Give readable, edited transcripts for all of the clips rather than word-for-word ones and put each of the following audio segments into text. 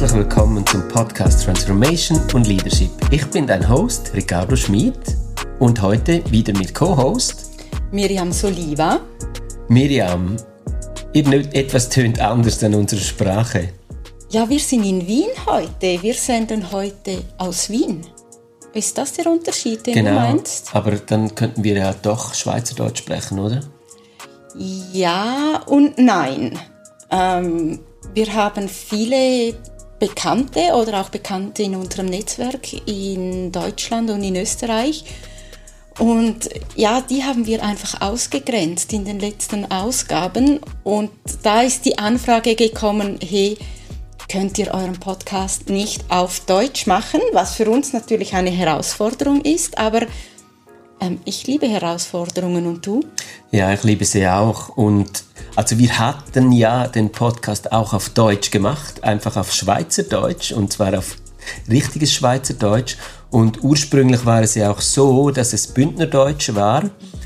Herzlich willkommen zum Podcast Transformation und Leadership. Ich bin dein Host Ricardo Schmid und heute wieder mit Co-Host Miriam Soliva. Miriam, etwas tönt anders an unserer Sprache. Ja, wir sind in Wien heute. Wir senden heute aus Wien. Ist das der Unterschied, den du meinst? Aber dann könnten wir ja doch Schweizerdeutsch sprechen, oder? Ja und nein. Wir haben viele Bekannte oder auch Bekannte in unserem Netzwerk in Deutschland und in Österreich. Und ja, die haben wir einfach ausgegrenzt in den letzten Ausgaben. Und da ist die Anfrage gekommen, hey, könnt ihr euren Podcast nicht auf Deutsch machen? Was für uns natürlich eine Herausforderung ist, aber ich liebe Herausforderungen, und du? Ja, ich liebe sie auch. Und also wir hatten ja den Podcast auch auf Deutsch gemacht, einfach auf Schweizerdeutsch, und zwar auf richtiges Schweizerdeutsch. Und ursprünglich war es ja auch so, dass es Bündnerdeutsch war,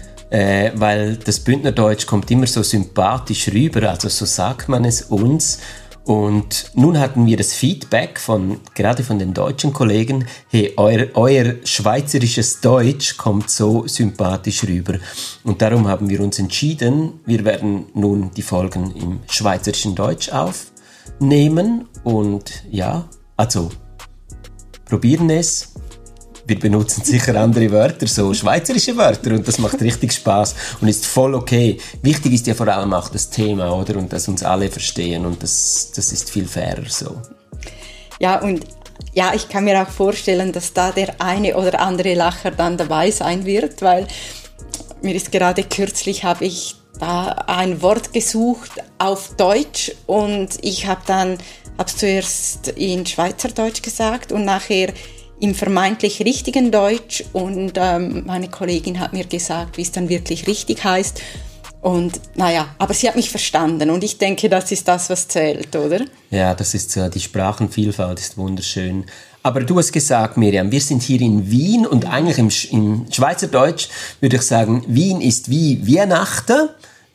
weil das Bündnerdeutsch kommt immer so sympathisch rüber, also so sagt man es uns. Und nun hatten wir das Feedback gerade von den deutschen Kollegen, hey, euer schweizerisches Deutsch kommt so sympathisch rüber. Und darum haben wir uns entschieden, wir werden nun die Folgen im schweizerischen Deutsch aufnehmen. Und ja, also probieren es. Wir benutzen sicher andere Wörter, so schweizerische Wörter, und das macht richtig Spaß und ist voll okay. Wichtig ist ja vor allem auch das Thema, oder? Und dass uns alle verstehen, und das ist viel fairer so. Ja, und ja, ich kann mir auch vorstellen, dass da der eine oder andere Lacher dann dabei sein wird, weil mir ist gerade kürzlich, habe ich da ein Wort gesucht auf Deutsch und ich habe es zuerst in Schweizerdeutsch gesagt und nachher im vermeintlich richtigen Deutsch, und meine Kollegin hat mir gesagt, wie es dann wirklich richtig heißt. Und naja, aber sie hat mich verstanden, und ich denke, das ist das, was zählt, oder? Ja, das ist die Sprachenvielfalt ist wunderschön. Aber du hast gesagt, Miriam, wir sind hier in Wien, und eigentlich im Schweizerdeutsch würde ich sagen, Wien ist wie Weihnachten.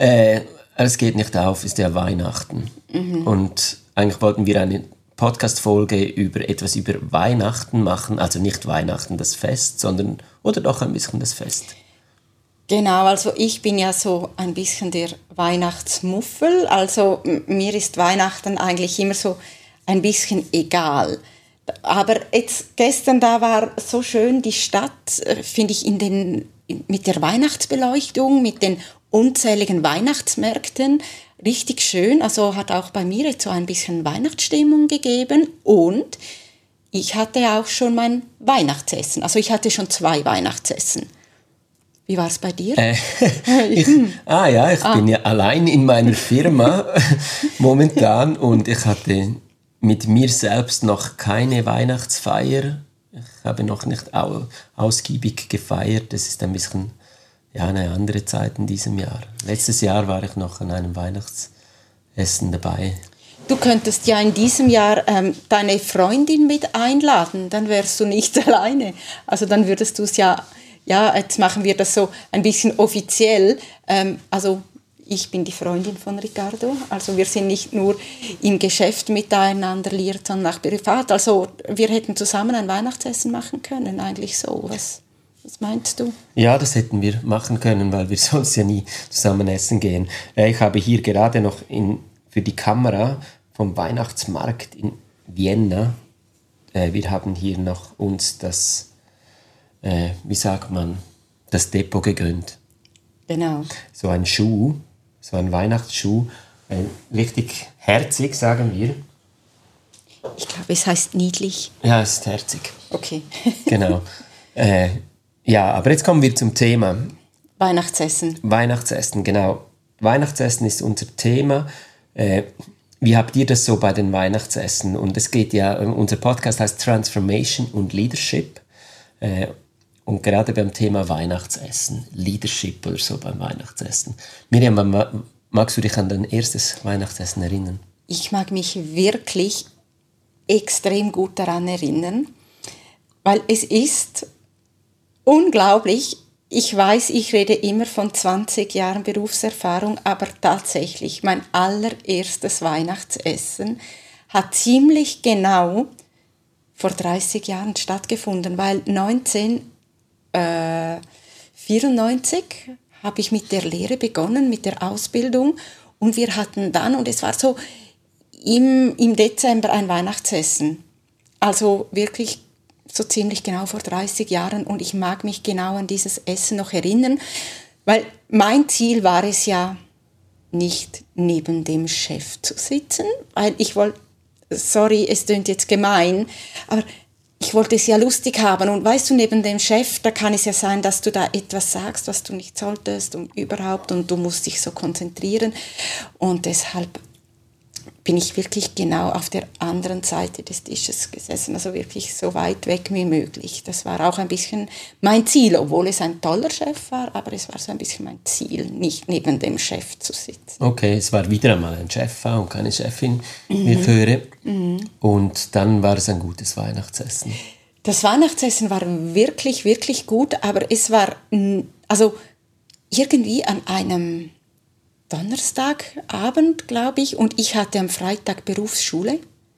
Es geht nicht auf, ist ja Weihnachten. Mhm. Und eigentlich wollten wir eine Podcast-Folge über etwas über Weihnachten machen, also nicht Weihnachten das Fest, sondern, oder doch ein bisschen das Fest. Genau, also ich bin ja so ein bisschen der Weihnachtsmuffel, also mir ist Weihnachten eigentlich immer so ein bisschen egal. Aber jetzt gestern, da war so schön die Stadt, finde ich, mit der Weihnachtsbeleuchtung, mit den unzähligen Weihnachtsmärkten, richtig schön, also hat auch bei mir jetzt so ein bisschen Weihnachtsstimmung gegeben, und ich hatte auch schon mein Weihnachtsessen, also ich hatte schon 2 Weihnachtsessen. Wie war es bei dir? Ich bin ja allein in meiner Firma momentan, und ich hatte mit mir selbst noch keine Weihnachtsfeier. Ich habe noch nicht ausgiebig gefeiert, das ist ein bisschen eine andere Zeit in diesem Jahr. Letztes Jahr war ich noch an einem Weihnachtsessen dabei. Du könntest ja in diesem Jahr deine Freundin mit einladen, dann wärst du nicht alleine. Also dann würdest du es ja, jetzt machen wir das so ein bisschen offiziell. Also ich bin die Freundin von Ricardo, also wir sind nicht nur im Geschäft miteinander liiert, sondern auch privat. Also wir hätten zusammen ein Weihnachtsessen machen können, eigentlich so. Was meinst du? Ja, das hätten wir machen können, weil wir sonst ja nie zusammen essen gehen. Ich habe hier gerade noch für die Kamera vom Weihnachtsmarkt in Vienna, wir haben hier noch uns das Depot gegönnt. Genau. So ein Schuh, so ein Weihnachtsschuh, richtig herzig, sagen wir. Ich glaube, es heißt niedlich. Ja, es ist herzig. Okay. Genau. Ja, aber jetzt kommen wir zum Thema. Weihnachtsessen, genau. Weihnachtsessen ist unser Thema. Wie habt ihr das so bei den Weihnachtsessen? Und es geht ja, unser Podcast heißt Transformation und Leadership. Und gerade beim Thema Weihnachtsessen, Leadership oder so beim Weihnachtsessen. Miriam, magst du dich an dein erstes Weihnachtsessen erinnern? Ich mag mich wirklich extrem gut daran erinnern, weil es ist unglaublich. Ich weiß, ich rede immer von 20 Jahren Berufserfahrung, aber tatsächlich mein allererstes Weihnachtsessen hat ziemlich genau vor 30 Jahren stattgefunden, weil 1994 habe ich mit der Lehre begonnen, mit der Ausbildung, und wir hatten dann, und es war so im Dezember, ein Weihnachtsessen. Also wirklich so ziemlich genau vor 30 Jahren, und ich mag mich genau an dieses Essen noch erinnern, weil mein Ziel war es ja, nicht neben dem Chef zu sitzen, weil ich wollte, sorry, es klingt jetzt gemein, aber ich wollte es ja lustig haben, und weißt du, neben dem Chef, da kann es ja sein, dass du da etwas sagst, was du nicht solltest und überhaupt, und du musst dich so konzentrieren, und deshalb bin ich wirklich genau auf der anderen Seite des Tisches gesessen, also wirklich so weit weg wie möglich. Das war auch ein bisschen mein Ziel, obwohl es ein toller Chef war, aber es war so ein bisschen mein Ziel, nicht neben dem Chef zu sitzen. Okay, es war wieder einmal ein Chef und keine Chefin, wie ich höre. Und dann war es ein gutes Weihnachtsessen. Das Weihnachtsessen war wirklich, wirklich gut, aber es war also irgendwie an einem Donnerstagabend, glaube ich, und ich hatte am Freitag Berufsschule.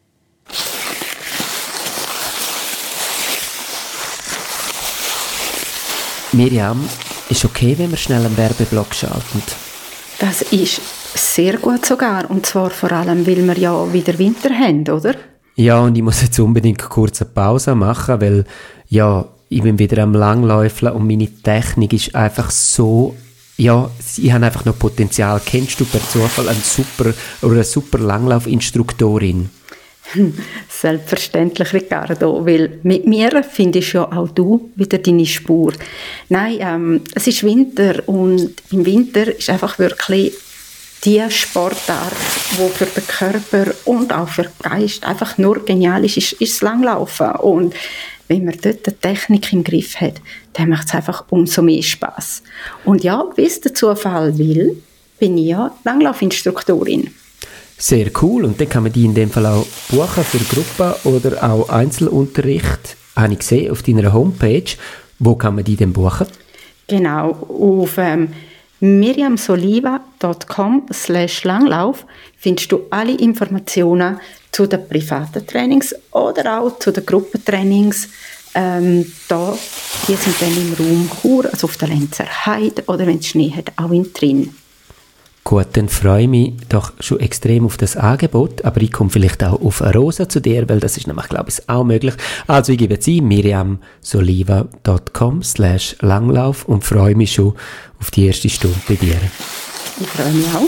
Miriam, ist okay, wenn wir schnell einen Werbeblock schalten? Das ist sehr gut sogar, und zwar vor allem, weil wir ja wieder Winter haben, oder? Ja, und ich muss jetzt unbedingt kurz eine Pause machen, weil ja, ich bin wieder am Langläufeln und meine Technik ist einfach so... Ja, ich habe einfach noch Potenzial. Kennst du per Zufall eine super Langlaufinstruktorin? Selbstverständlich, Riccardo, weil mit mir findest ja auch du wieder deine Spur. Nein, es ist Winter, und im Winter ist einfach wirklich die Sportart, die für den Körper und auch für den Geist einfach nur genial ist das Langlaufen. Und wenn man dort die Technik im Griff hat, dann macht es einfach umso mehr Spass. Und ja, wie es der Zufall will, bin ich ja Langlaufinstruktorin. Sehr cool. Und dann kann man die in dem Fall auch buchen für Gruppen oder auch Einzelunterricht. Habe ich gesehen auf deiner Homepage. Wo kann man die denn buchen? Genau, auf miriamsoliva.com/Langlauf findest du alle Informationen zu den privaten Trainings oder auch zu den Gruppentrainings. Die sind dann im Raum Chur, also auf der Lenzer Heide, oder wenn es Schnee hat, auch in Trin. Gut, dann freue ich mich doch schon extrem auf das Angebot, aber ich komme vielleicht auch auf eine Rosa zu dir, weil das ist nämlich, glaube ich, auch möglich. Also ich gebe jetzt ein, miriamsoliva.com/Langlauf, und freue mich schon auf die erste Stunde bei dir. Ich freue mich auch.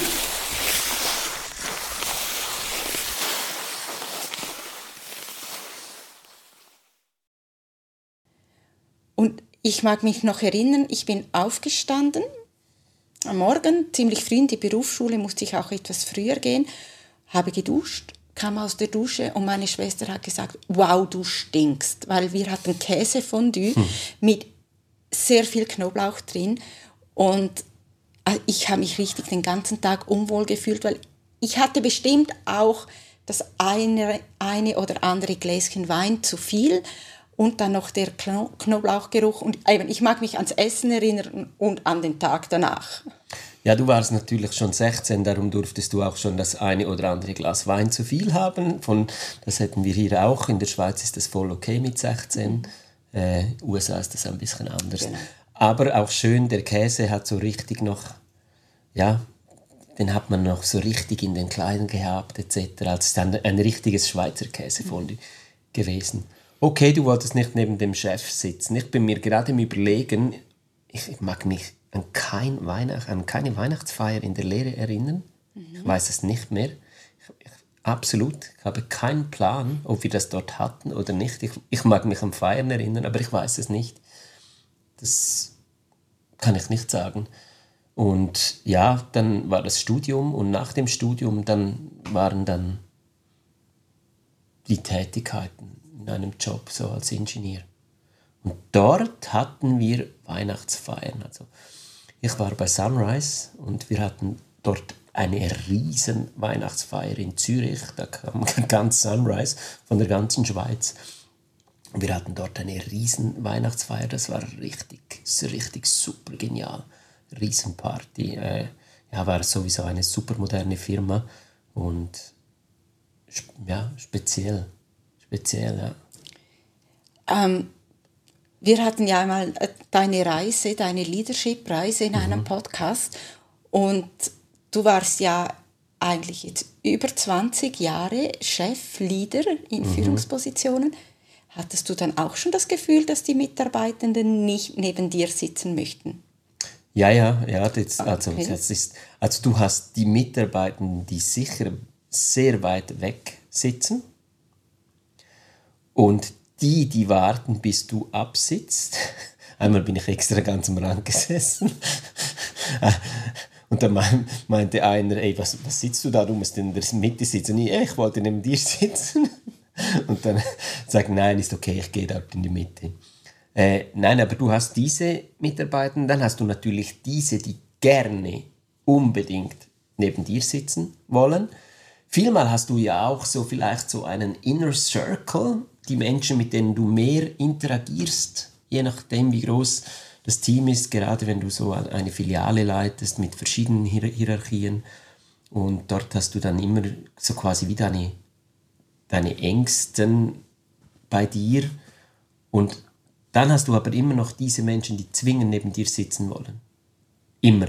Und ich mag mich noch erinnern, ich bin aufgestanden am Morgen, ziemlich früh in die Berufsschule, musste ich auch etwas früher gehen, habe geduscht, kam aus der Dusche, und meine Schwester hat gesagt, wow, du stinkst, weil wir hatten Käsefondue mit sehr viel Knoblauch drin, und ich habe mich richtig den ganzen Tag unwohl gefühlt, weil ich hatte bestimmt auch das eine oder andere Gläschen Wein zu viel, und dann noch der Knoblauchgeruch. Und eben, ich mag mich ans Essen erinnern und an den Tag danach. Ja, du warst natürlich schon 16, darum durftest du auch schon das eine oder andere Glas Wein zu viel haben. Das hätten wir hier auch. In der Schweiz ist das voll okay mit 16. USA ist das ein bisschen anders. Genau. Aber auch schön, der Käse hat so richtig noch, ja, den hat man noch so richtig in den Kleidern gehabt etc. Also es ist ein richtiges Schweizer Käsefondue gewesen. Okay, du wolltest nicht neben dem Chef sitzen. Ich bin mir gerade im Überlegen, ich mag mich an keine Weihnachtsfeier in der Lehre erinnern. Ich weiß es nicht mehr. Absolut, ich habe keinen Plan, ob wir das dort hatten oder nicht. Ich mag mich an Feiern erinnern, aber ich weiß es nicht. Das kann ich nicht sagen. Und ja, dann war das Studium, und nach dem Studium waren dann die Tätigkeiten in einem Job so als Ingenieur. Und dort hatten wir Weihnachtsfeiern. Also ich war bei Sunrise, und wir hatten dort eine riesen Weihnachtsfeier in Zürich. Da kam ganz Sunrise von der ganzen Schweiz. Wir hatten dort eine riesen Weihnachtsfeier. Das war richtig super genial. Riesenparty. War sowieso eine super moderne Firma. Und speziell. Speziell, ja. Wir hatten ja einmal deine Leadership-Reise in einem Podcast und du warst ja eigentlich jetzt über 20 Jahre Chef, Leader in Führungspositionen. Hattest du dann auch schon das Gefühl, dass die Mitarbeitenden nicht neben dir sitzen möchten? Ja, also du hast die Mitarbeitenden, die sicher sehr weit weg sitzen und die warten, bis du absitzt. Einmal bin ich extra ganz am Rand gesessen und dann meinte einer, ey, was sitzt du da, du musst in der Mitte sitzen. Ich wollte neben dir sitzen. Und dann sagen, nein, ist okay, ich gehe dort in die Mitte. Nein, aber du hast diese Mitarbeiter, dann hast du natürlich diese, die gerne unbedingt neben dir sitzen wollen. Vielmal hast du ja auch so vielleicht so einen Inner Circle, die Menschen, mit denen du mehr interagierst, je nachdem, wie groß das Team ist, gerade wenn du so eine Filiale leitest mit verschiedenen Hierarchien. Und dort hast du dann immer so quasi wie deine Ängsten bei dir. Und dann hast du aber immer noch diese Menschen, die zwingend neben dir sitzen wollen. Immer.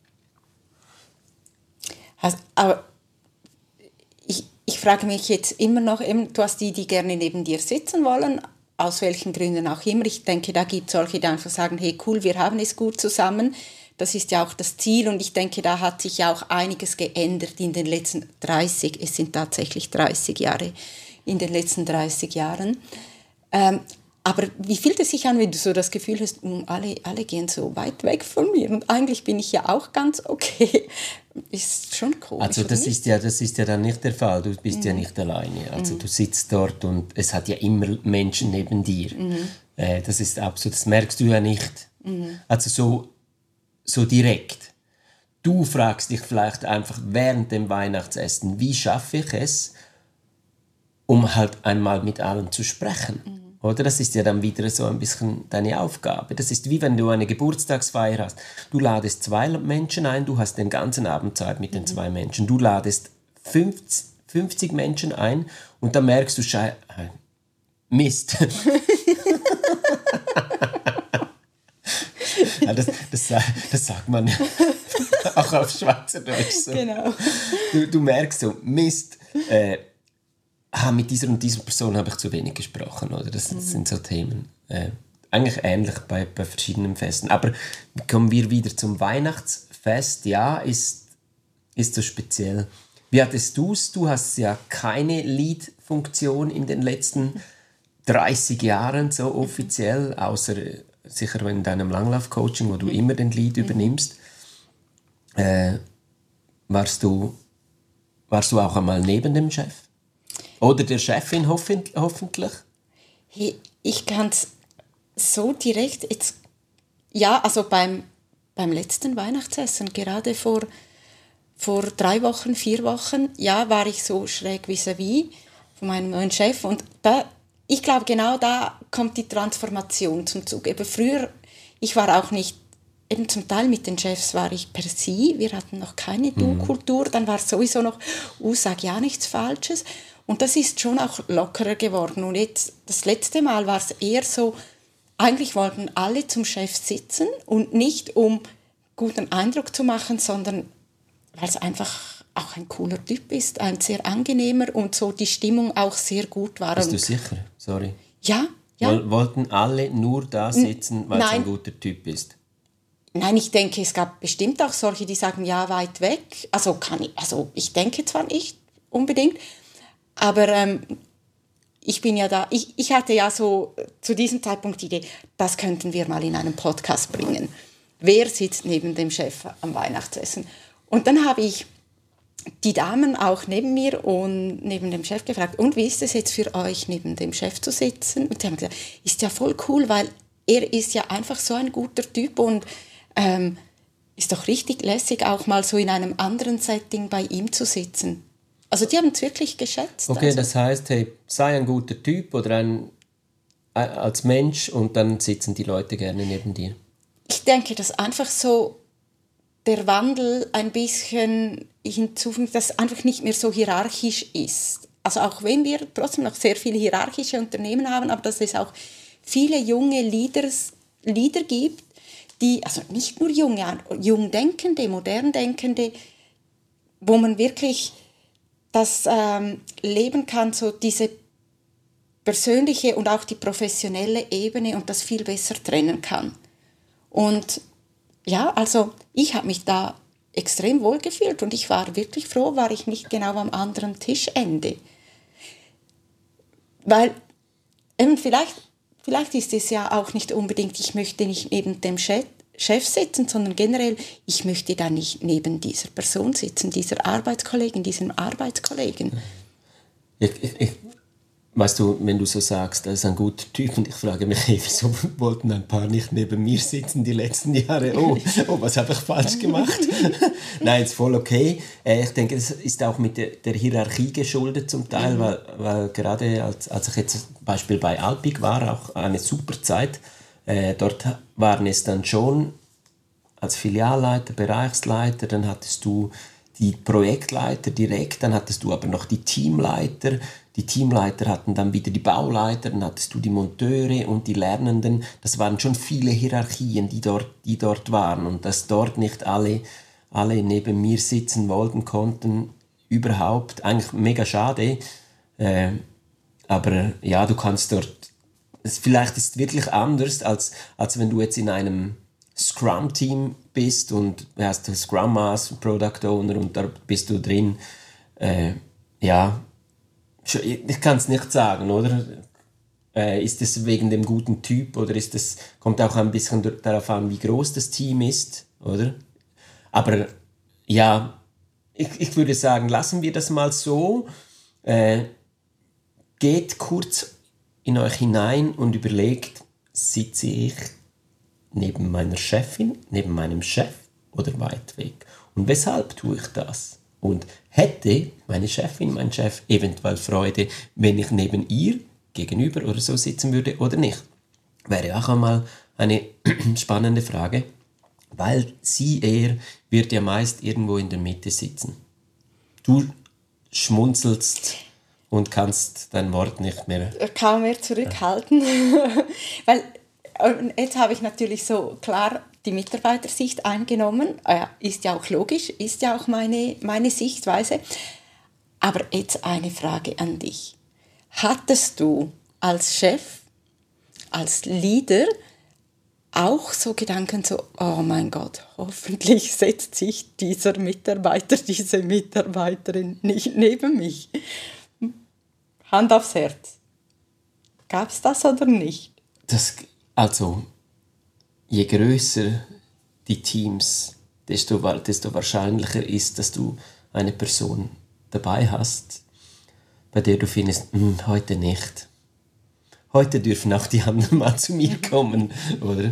Aber ich frage mich jetzt immer noch, du hast die gerne neben dir sitzen wollen, aus welchen Gründen auch immer. Ich denke, da gibt es solche, die einfach sagen, hey cool, wir haben es gut zusammen. Das ist ja auch das Ziel und ich denke, da hat sich ja auch einiges geändert in den letzten 30, es sind tatsächlich 30 Jahre, in den letzten 30 Jahren. Aber wie fühlt es sich an, wenn du so das Gefühl hast, alle gehen so weit weg von mir und eigentlich bin ich ja auch ganz okay. Ist schon komisch. Also das ist ja dann nicht der Fall, du bist ja nicht alleine. Also du sitzt dort und es hat ja immer Menschen neben dir. Das ist absolut, das merkst du ja nicht. Also so direkt. Du fragst dich vielleicht einfach während dem Weihnachtsessen, wie schaffe ich es, um halt einmal mit allen zu sprechen. Oder? Das ist ja dann wieder so ein bisschen deine Aufgabe. Das ist wie wenn du eine Geburtstagsfeier hast. Du ladest 2 Menschen ein, du hast den ganzen Abend Zeit mit den 2 Menschen. Du ladest 50 Menschen ein und dann merkst du, Mist. Ja, das sagt man auch auf Schweizerdeutsch so. Genau. Du merkst so, Mist, mit dieser und dieser Person habe ich zu wenig gesprochen. Oder? Das sind so Themen. Eigentlich ähnlich bei verschiedenen Festen. Aber kommen wir wieder zum Weihnachtsfest. Ja, ist so speziell. Wie hattest du es? Du hast ja keine Lead-Funktion in den letzten 30 Jahren so offiziell, außer sicher in deinem Langlauf-Coaching, wo du immer den Lead übernimmst. Warst du auch einmal neben dem Chef? Oder der Chefin hoffentlich? Hey, ich kann es so direkt jetzt... Ja, also beim letzten Weihnachtsessen, gerade vor 3 Wochen, 4 Wochen, ja, war ich so schräg vis-à-vis von meinem neuen Chef. Und ich glaube, genau da kommt die Transformation zum Zug. Eben früher, ich war auch nicht... Eben zum Teil mit den Chefs war ich per Sie. Wir hatten noch keine Du-Kultur. Dann war es sowieso noch, sag ja nichts Falsches. Und das ist schon auch lockerer geworden. Und jetzt, das letzte Mal war es eher so, eigentlich wollten alle zum Chef sitzen und nicht um guten Eindruck zu machen, sondern weil es einfach auch ein cooler Typ ist, ein sehr angenehmer und so die Stimmung auch sehr gut war. Bist du sicher? Sorry. Ja. Wollten alle nur da sitzen, weil es ein guter Typ ist? Nein, ich denke, es gab bestimmt auch solche, die sagen, ja, weit weg. Also ich denke zwar nicht unbedingt, aber ich bin ja da, ich hatte ja so zu diesem Zeitpunkt die Idee, das könnten wir mal in einem Podcast bringen. Wer sitzt neben dem Chef am Weihnachtsessen? Und dann habe ich die Damen auch neben mir und neben dem Chef gefragt, und wie ist es jetzt für euch, neben dem Chef zu sitzen? Und die haben gesagt, ist ja voll cool, weil er ist ja einfach so ein guter Typ und ist doch richtig lässig, auch mal so in einem anderen Setting bei ihm zu sitzen. Also die haben es wirklich geschätzt. Okay, also. Das heißt, hey, sei ein guter Typ oder als Mensch und dann sitzen die Leute gerne neben dir. Ich denke, dass einfach so der Wandel ein bisschen hinzufügt, dass es einfach nicht mehr so hierarchisch ist. also auch wenn wir trotzdem noch sehr viele hierarchische Unternehmen haben, aber dass es auch viele junge Leader gibt, die, also nicht nur junge, jung denkende, modern denkende, wo man wirklich das leben kann, so diese persönliche und auch die professionelle Ebene und das viel besser trennen kann. Und ja, also ich habe mich da extrem wohl gefühlt und ich war wirklich froh, war ich nicht genau am anderen Tischende. Weil vielleicht ist es ja auch nicht unbedingt, ich möchte nicht neben dem Chef sitzen, sondern generell, ich möchte da nicht neben dieser Person sitzen, dieser Arbeitskollegin, diesem Arbeitskollegen. Weißt du, wenn du so sagst, er ist ein guter Typ und ich frage mich, hey, wieso wollten ein paar nicht neben mir sitzen die letzten Jahre? Oh, was habe ich falsch gemacht? Nein, ist voll okay. Ich denke, es ist auch mit der Hierarchie geschuldet zum Teil, weil gerade als ich jetzt zum Beispiel bei Alpiq war, auch eine super Zeit, dort waren es dann schon als Filialleiter, Bereichsleiter, dann hattest du die Projektleiter direkt, dann hattest du aber noch die Teamleiter. Die Teamleiter hatten dann wieder die Bauleiter, dann hattest du die Monteure und die Lernenden. Das waren schon viele Hierarchien, die dort waren. Und dass dort nicht alle neben mir sitzen wollten, konnten, überhaupt, eigentlich mega schade. Aber ja, du kannst dort, vielleicht ist es wirklich anders, als wenn du jetzt in einem Scrum-Team bist und hast Scrum Master, Product Owner und da bist du drin. Ja, ich kann es nicht sagen, oder? Ist es wegen dem guten Typ oder kommt auch ein bisschen darauf an, wie groß das Team ist, oder? Aber ja, ich würde sagen, lassen wir das mal so. Geht kurz in euch hinein und überlegt, sitze ich neben meiner Chefin, neben meinem Chef oder weit weg? Und weshalb tue ich das? Und hätte meine Chefin, mein Chef eventuell Freude, wenn ich neben ihr gegenüber oder so sitzen würde oder nicht? Wäre auch einmal eine spannende Frage, weil er wird ja meist irgendwo in der Mitte sitzen. Du schmunzelst und kannst dein Wort nicht mehr... Kaum mehr zurückhalten, weil jetzt habe ich natürlich so klar die Mitarbeitersicht eingenommen, ist ja auch logisch, ist ja auch meine Sichtweise. Aber jetzt eine Frage an dich. Hattest du als Chef, als Leader auch so Gedanken so, oh mein Gott, hoffentlich setzt sich dieser Mitarbeiter, diese Mitarbeiterin nicht neben mich? Hand aufs Herz. Gab es das oder nicht? Also, je grösser die Teams, desto wahrscheinlicher ist, dass du eine Person dabei hast, bei der du findest, heute nicht. Heute dürfen auch die anderen mal zu mir kommen, oder?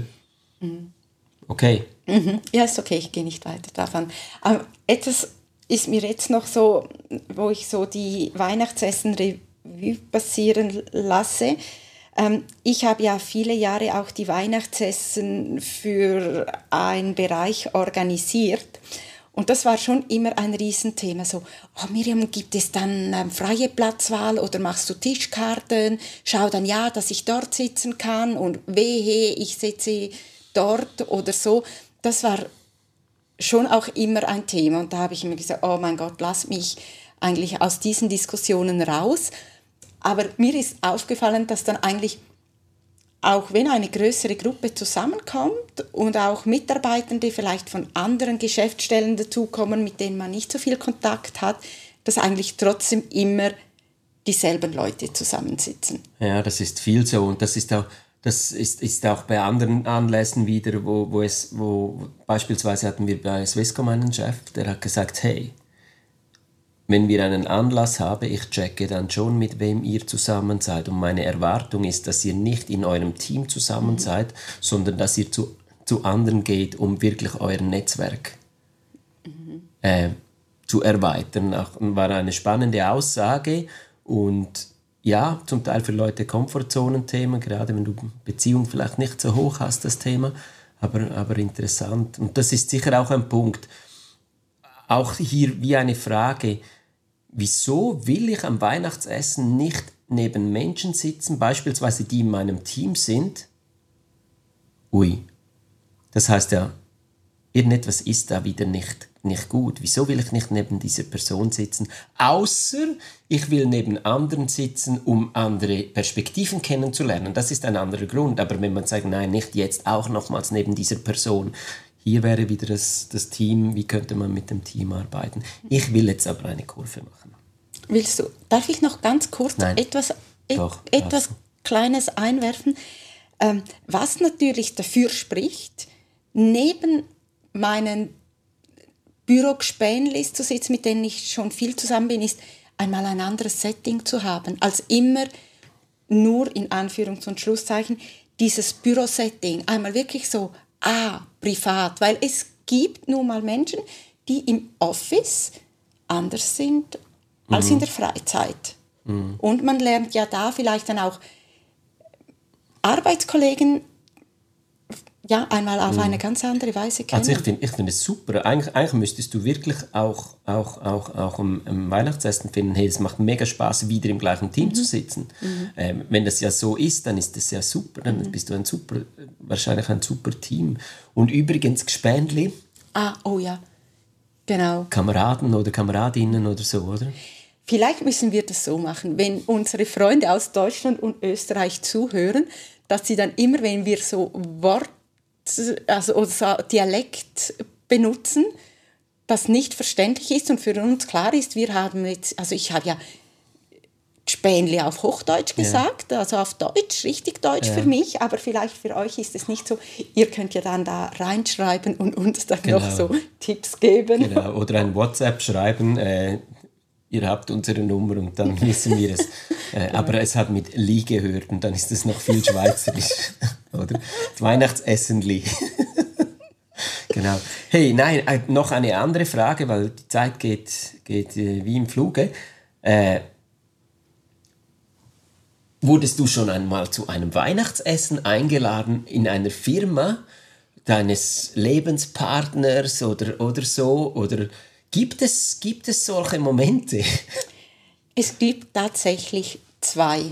Okay. Ja, ist okay, ich gehe nicht weiter davon. Aber etwas ist mir jetzt noch so, wo ich so die Weihnachtsessen-Revue passieren lasse. Ich habe ja viele Jahre auch die Weihnachtsessen für einen Bereich organisiert. Und das war schon immer ein Riesenthema. So, oh Miriam, gibt es dann freie Platzwahl oder machst du Tischkarten? Schau dann ja, dass ich dort sitzen kann und wehe, ich sitze dort oder so. Das war schon auch immer ein Thema. Und da habe ich mir gesagt, oh mein Gott, lass mich eigentlich aus diesen Diskussionen raus. Aber mir ist aufgefallen, dass dann eigentlich, auch wenn eine größere Gruppe zusammenkommt und auch Mitarbeitende vielleicht von anderen Geschäftsstellen dazukommen, mit denen man nicht so viel Kontakt hat, dass eigentlich trotzdem immer dieselben Leute zusammensitzen. Ja, das ist viel so und das ist auch bei anderen Anlässen wieder, wo beispielsweise hatten wir bei Swisscom einen Chef, der hat gesagt, hey, wenn wir einen Anlass haben, ich checke dann schon, mit wem ihr zusammen seid. Und meine Erwartung ist, dass ihr nicht in eurem Team zusammen seid, sondern dass ihr zu anderen geht, um wirklich euer Netzwerk zu erweitern. War eine spannende Aussage und ja, zum Teil für Leute Komfortzonen-Themen, gerade wenn du Beziehung vielleicht nicht so hoch hast, das Thema, aber interessant. Und das ist sicher auch ein Punkt. Auch hier wie eine Frage, wieso will ich am Weihnachtsessen nicht neben Menschen sitzen, beispielsweise die in meinem Team sind? Ui, das heißt ja, irgendetwas ist da wieder nicht gut. Wieso will ich nicht neben dieser Person sitzen? Außer ich will neben anderen sitzen, um andere Perspektiven kennenzulernen. Das ist ein anderer Grund. Aber wenn man sagt, nein, nicht jetzt auch nochmals neben dieser Person. Hier wäre wieder das Team, wie könnte man mit dem Team arbeiten. Ich will jetzt aber eine Kurve machen. Willst du? Darf ich noch ganz kurz etwas Kleines einwerfen? Was natürlich dafür spricht, neben meinen Bürogspänlis zu sitzen, mit denen ich schon viel zusammen bin, ist einmal ein anderes Setting zu haben, als immer nur in Anführungs- und Schlusszeichen dieses Bürosetting, einmal wirklich so privat, weil es gibt nun mal Menschen, die im Office anders sind als in der Freizeit. Und man lernt ja da vielleicht dann auch Arbeitskollegen einmal auf eine ganz andere Weise kennen. Also ich finde es super. Eigentlich müsstest du wirklich auch am Weihnachtsessen finden, hey, es macht mega Spaß, wieder im gleichen Team zu sitzen. Wenn das ja so ist, dann ist das ja super. Dann bist du wahrscheinlich ein super Team. Und übrigens, Gespänli. Oh ja, genau. Kameraden oder Kameradinnen oder so, oder? Vielleicht müssen wir das so machen, wenn unsere Freunde aus Deutschland und Österreich zuhören, dass sie dann immer, wenn wir so oder Dialekt benutzen, das nicht verständlich ist und für uns klar ist, wir haben jetzt, also ich habe ja Spänli auf Hochdeutsch gesagt, also auf Deutsch, richtig Deutsch für mich, aber vielleicht für euch ist es nicht so. Ihr könnt ja dann da reinschreiben und uns dann noch so Tipps geben. Genau, oder ein WhatsApp schreiben, ihr habt unsere Nummer und dann wissen wir es. Aber es hat mit Li gehört und dann ist es noch viel schweizerisch. Oder? Das Weihnachtsessen-Li. Genau. Hey, nein, noch eine andere Frage, weil die Zeit geht wie im Fluge. Wurdest du schon einmal zu einem Weihnachtsessen eingeladen in einer Firma deines Lebenspartners oder so? Oder gibt es solche Momente? Es gibt tatsächlich 2.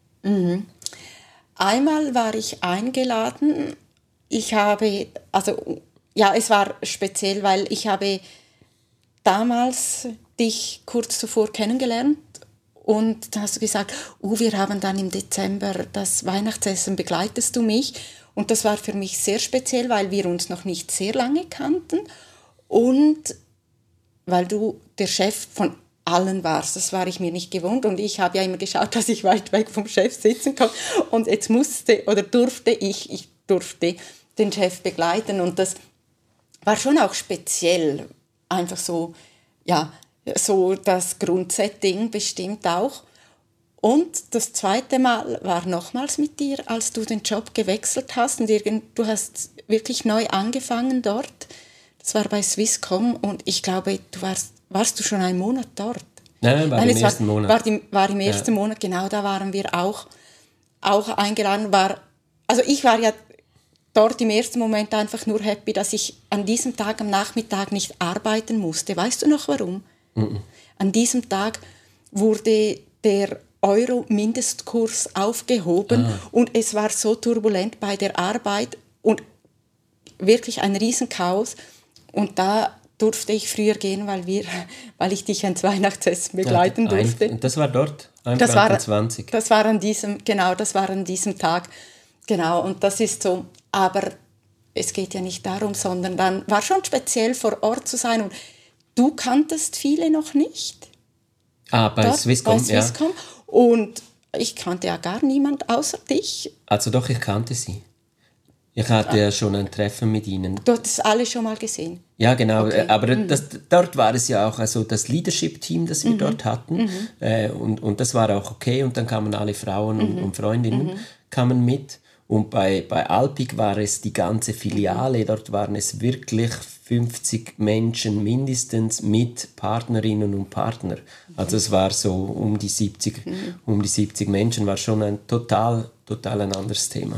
Einmal war ich eingeladen. Es war speziell, weil ich habe damals dich kurz zuvor kennengelernt und da hast du gesagt, wir haben dann im Dezember das Weihnachtsessen, begleitest du mich? Und das war für mich sehr speziell, weil wir uns noch nicht sehr lange kannten und weil du der Chef von allen warst. Das war ich mir nicht gewohnt und ich habe ja immer geschaut, dass ich weit weg vom Chef sitzen kann und jetzt durfte ich den Chef begleiten und das war schon auch speziell, einfach so, so das Grundsetting bestimmt auch. Und das zweite Mal war nochmals mit dir, als du den Job gewechselt hast und du hast wirklich neu angefangen dort. Das war bei Swisscom und ich glaube, warst du schon einen Monat dort? Nein, war im ersten Monat. War im ersten Monat, genau, da waren wir auch eingeladen. Also ich war ja dort im ersten Moment einfach nur happy, dass ich an diesem Tag am Nachmittag nicht arbeiten musste. Weißt du noch warum? An diesem Tag wurde der Euro-Mindestkurs aufgehoben und es war so turbulent bei der Arbeit und wirklich ein Riesenchaos. Und da durfte ich früher gehen, weil ich dich ans Weihnachtsessen begleiten durfte. Und das war dort, 20. Das war an diesem Tag. Genau, und das ist so. Aber es geht ja nicht darum, sondern dann war schon speziell vor Ort zu sein. Und du kanntest viele noch nicht. Bei Swisscom, ja. Und ich kannte ja gar niemand außer dich. Also doch, ich kannte sie. Ich hatte ja schon ein Treffen mit ihnen. Du hattest alle schon mal gesehen? Ja, genau. Okay. Aber dort war es ja auch also das Leadership-Team, das wir dort hatten. Und das war auch okay. Und dann kamen alle Frauen und Freundinnen kamen mit. Und bei Alpic war es die ganze Filiale. Dort waren es wirklich 50 Menschen mindestens mit Partnerinnen und Partner. Also es war so um die 70 Menschen. War schon ein total ein anderes Thema.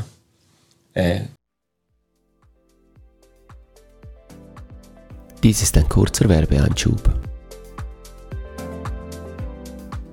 Dies ist ein kurzer Werbeeinschub.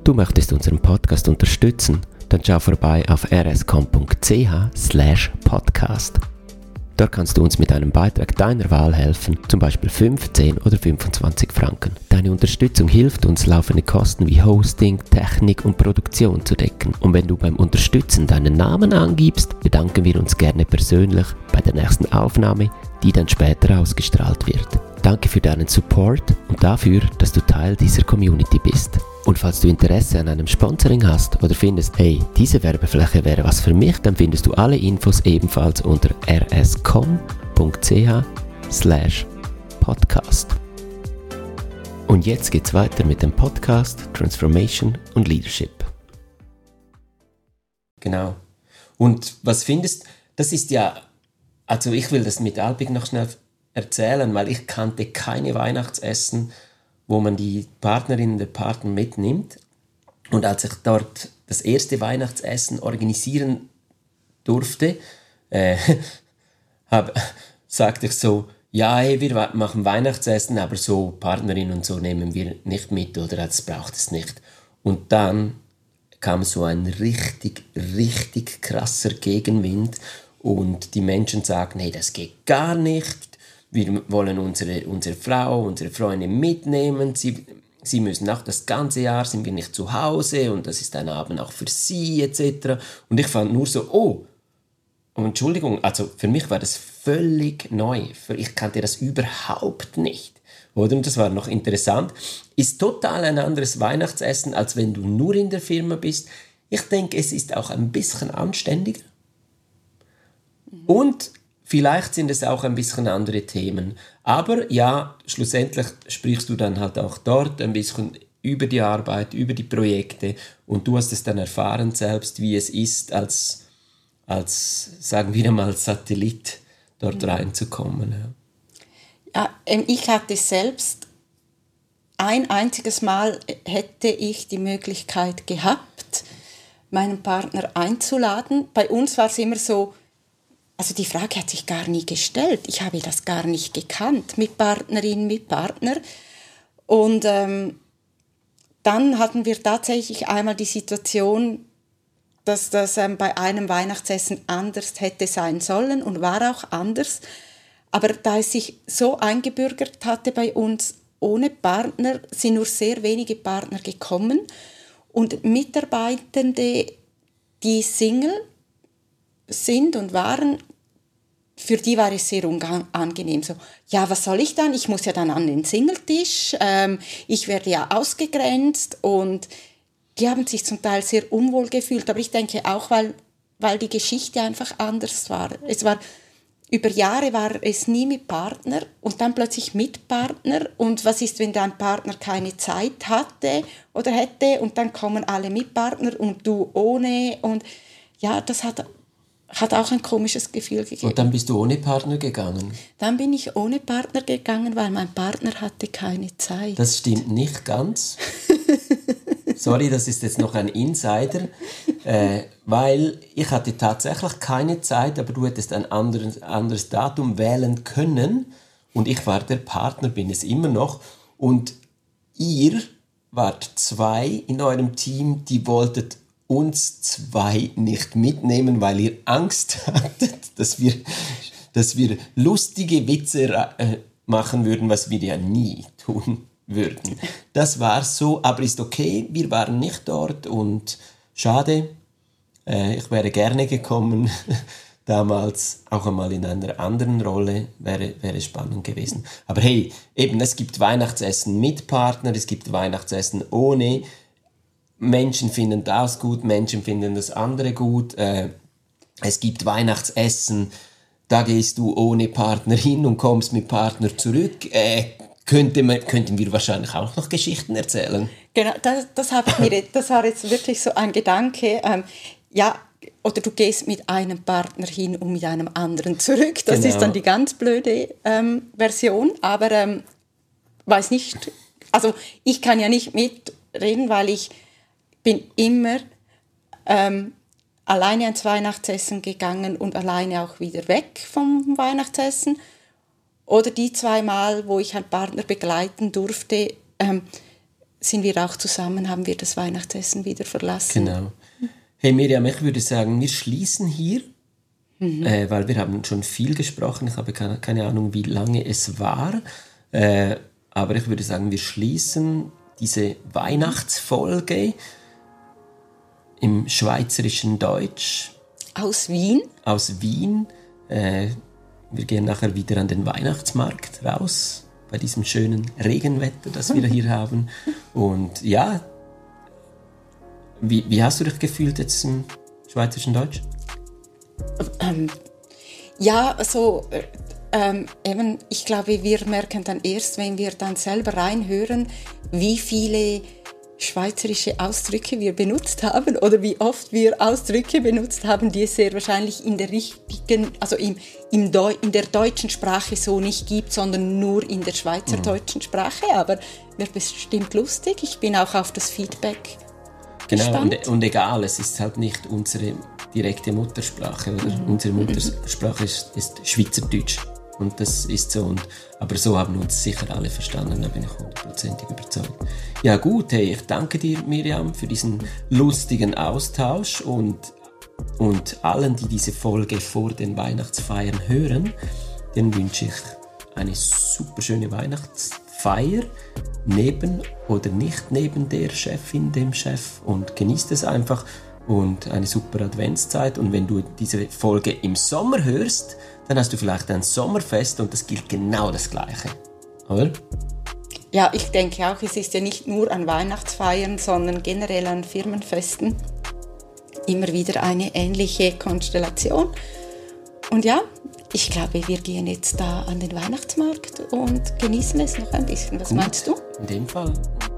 Du möchtest unseren Podcast unterstützen? Dann schau vorbei auf rscom.ch/podcast. Dort kannst du uns mit einem Beitrag deiner Wahl helfen, zum Beispiel 15 oder 25 Franken. Deine Unterstützung hilft uns, laufende Kosten wie Hosting, Technik und Produktion zu decken. Und wenn du beim Unterstützen deinen Namen angibst, bedanken wir uns gerne persönlich bei der nächsten Aufnahme, die dann später ausgestrahlt wird. Danke für deinen Support und dafür, dass du Teil dieser Community bist. Und falls du Interesse an einem Sponsoring hast oder findest, hey, diese Werbefläche wäre was für mich, dann findest du alle Infos ebenfalls unter rscom.ch/podcast. Und jetzt geht's weiter mit dem Podcast Transformation und Leadership. Genau. Und was findest, das ist ja, also ich will das mit Albig noch schnell erzählen, weil ich kannte keine Weihnachtsessen, wo man die Partnerin, der Partner mitnimmt. Und als ich dort das erste Weihnachtsessen organisieren durfte, sagte ich so, ja, hey, wir machen Weihnachtsessen, aber so Partnerin und so nehmen wir nicht mit oder das braucht es nicht. Und dann kam so ein richtig, richtig krasser Gegenwind und die Menschen sagten, hey, das geht gar nicht. Wir wollen unsere Frau, unsere Freunde mitnehmen. Sie müssen auch das ganze Jahr, sind wir nicht zu Hause und das ist ein Abend auch für sie etc. Und ich fand nur so, oh, Entschuldigung, also für mich war das völlig neu. Ich kannte das überhaupt nicht. Oder? Und das war noch interessant. Ist total ein anderes Weihnachtsessen, als wenn du nur in der Firma bist. Ich denke, es ist auch ein bisschen anständiger. Und vielleicht sind es auch ein bisschen andere Themen. Aber ja, schlussendlich sprichst du dann halt auch dort ein bisschen über die Arbeit, über die Projekte und du hast es dann erfahren selbst, wie es ist, als sagen wir mal, Satellit dort reinzukommen. Ja, ich hatte selbst ein einziges Mal hätte ich die Möglichkeit gehabt, meinen Partner einzuladen. Bei uns war es immer so, also die Frage hat sich gar nie gestellt. Ich habe das gar nicht gekannt, mit Partnerin, mit Partner. Und dann hatten wir tatsächlich einmal die Situation, dass das bei einem Weihnachtsessen anders hätte sein sollen und war auch anders. Aber da es sich so eingebürgert hatte bei uns ohne Partner, sind nur sehr wenige Partner gekommen. Und Mitarbeitende, die Single sind und waren, für die war es sehr unangenehm. So, ja, was soll ich dann? Ich muss ja dann an den Singletisch. Ich werde ja ausgegrenzt. Und die haben sich zum Teil sehr unwohl gefühlt. Aber ich denke auch, weil die Geschichte einfach anders war. Über Jahre war es nie mit Partner und dann plötzlich mit Partner. Und was ist, wenn dein Partner keine Zeit hatte oder hätte und dann kommen alle mit Partner und du ohne. Und ja, das hat auch ein komisches Gefühl gegeben. Und dann bist du ohne Partner gegangen? Dann bin ich ohne Partner gegangen, weil mein Partner hatte keine Zeit. Das stimmt nicht ganz. Sorry, das ist jetzt noch ein Insider. Weil ich hatte tatsächlich keine Zeit, aber du hättest ein anderes Datum wählen können. Und ich war der Partner, bin es immer noch. Und ihr wart 2 in eurem Team, die wolltet uns 2 nicht mitnehmen, weil ihr Angst hattet, dass wir lustige Witze machen würden, was wir ja nie tun würden. Das war so, aber ist okay, wir waren nicht dort und schade, ich wäre gerne gekommen, damals auch einmal in einer anderen Rolle, wäre spannend gewesen. Aber hey, eben, es gibt Weihnachtsessen mit Partner, es gibt Weihnachtsessen ohne. Menschen finden das gut, Menschen finden das andere gut. Es gibt Weihnachtsessen, da gehst du ohne Partner hin und kommst mit Partner zurück. Könnten wir wahrscheinlich auch noch Geschichten erzählen. Genau, das war jetzt wirklich so ein Gedanke. Ja, oder du gehst mit einem Partner hin und mit einem anderen zurück. Das ist dann die ganz blöde Version. Aber weiß nicht, also ich kann ja nicht mitreden, weil ich bin immer alleine ans Weihnachtsessen gegangen und alleine auch wieder weg vom Weihnachtsessen. Oder die 2 Mal, wo ich einen Partner begleiten durfte, sind wir auch zusammen, haben wir das Weihnachtsessen wieder verlassen. Genau. Hey Miriam, ich würde sagen, wir schließen hier, weil wir haben schon viel gesprochen. Ich habe keine Ahnung, wie lange es war. Aber ich würde sagen, wir schließen diese Weihnachtsfolge im schweizerischen Deutsch. Aus Wien. Aus Wien. Wir gehen nachher wieder an den Weihnachtsmarkt raus, bei diesem schönen Regenwetter, das wir hier haben. Und ja, wie hast du dich gefühlt jetzt im schweizerischen Deutsch? Ja, also eben, ich glaube, wir merken dann erst, wenn wir dann selber reinhören, wie viele schweizerische Ausdrücke wir benutzt haben oder wie oft wir Ausdrücke benutzt haben, die es sehr wahrscheinlich in der richtigen, also in der deutschen Sprache so nicht gibt, sondern nur in der schweizerdeutschen Sprache. Aber wird bestimmt lustig. Ich bin auch auf das Feedback gespannt. Und egal, es ist halt nicht unsere direkte Muttersprache. Oder? Unsere Muttersprache ist Schweizerdeutsch. Und das ist so. Aber so haben uns sicher alle verstanden, da bin ich 100% überzeugt. Ja gut, hey, ich danke dir, Miriam, für diesen lustigen Austausch und allen, die diese Folge vor den Weihnachtsfeiern hören, denen wünsche ich eine super schöne Weihnachtsfeier, neben oder nicht neben der Chefin, dem Chef, und genießt es einfach und eine super Adventszeit. Und wenn du diese Folge im Sommer hörst, dann hast du vielleicht ein Sommerfest und das gilt genau das Gleiche, oder? Ja, ich denke auch, es ist ja nicht nur an Weihnachtsfeiern, sondern generell an Firmenfesten immer wieder eine ähnliche Konstellation. Und ja, ich glaube, wir gehen jetzt da an den Weihnachtsmarkt und genießen es noch ein bisschen. Was meinst du? In dem Fall.